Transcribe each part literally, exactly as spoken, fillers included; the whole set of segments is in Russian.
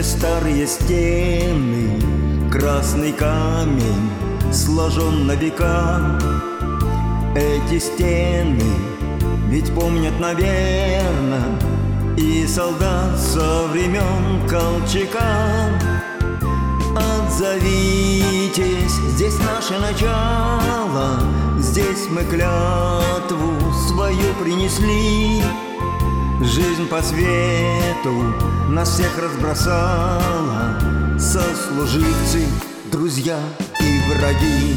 старые стены, красный камень сложен на века. Эти стены ведь помнят, наверно, и солдат со времен Колчака. Отзовитесь, здесь наше начало, здесь мы клятву свою принесли. Жизнь по свету нас всех разбросала, сослуживцы, друзья и враги.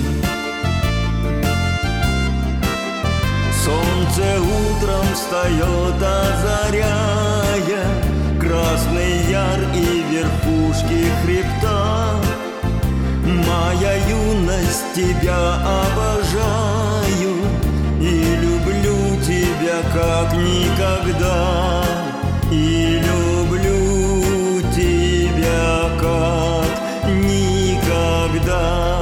Солнце утром встает, озаряя Красный Яр и верхушки хребта. Моя юность, тебя обожаю и люблю тебя как никогда, и люблю тебя как никогда.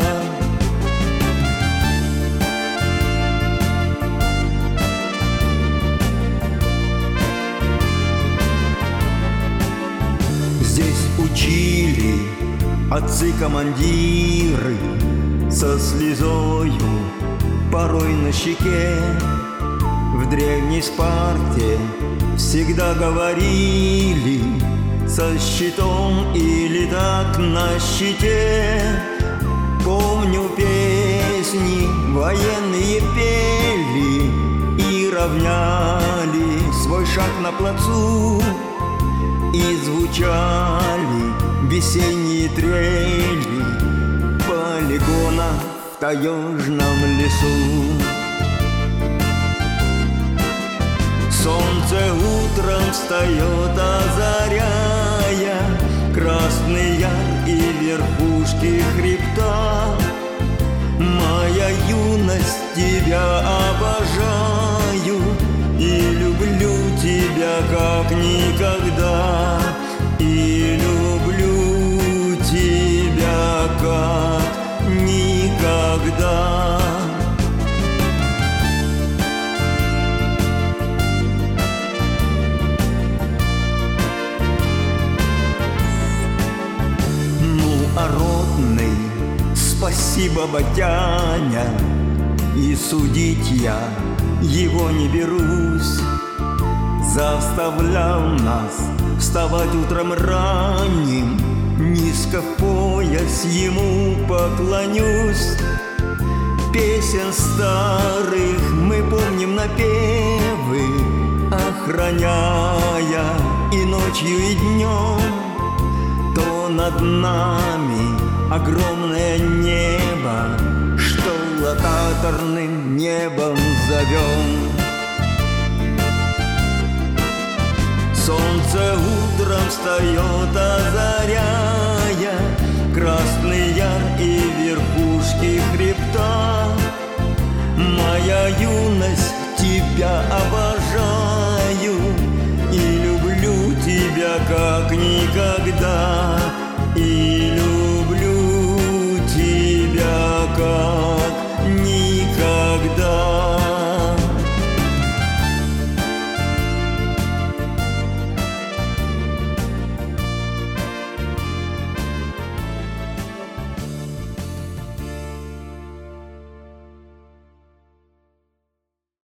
Здесь учили отцы-командиры со слезою порой на щеке. В древней Спарте всегда говорили со щитом или так на щите. Помню, песни военные пели и равняли свой шаг на плацу. И звучали весенние трели полигона в таежном лесу. Солнце утром встает, озаряя Красный Яр и верхушки хребта. Моя юность, тебя обожаю и люблю тебя как никогда, и люблю тебя как никогда. Ну, а родный, спасибо, батяня, и судить я его не берусь. Заставлял нас вставать утром ранним, низко в пояс ему поклонюсь. Песен старых мы помним напевы, охраняя и ночью, и днем. То над нами огромное небо, что локаторным небом зовем. Солнце утром встает, а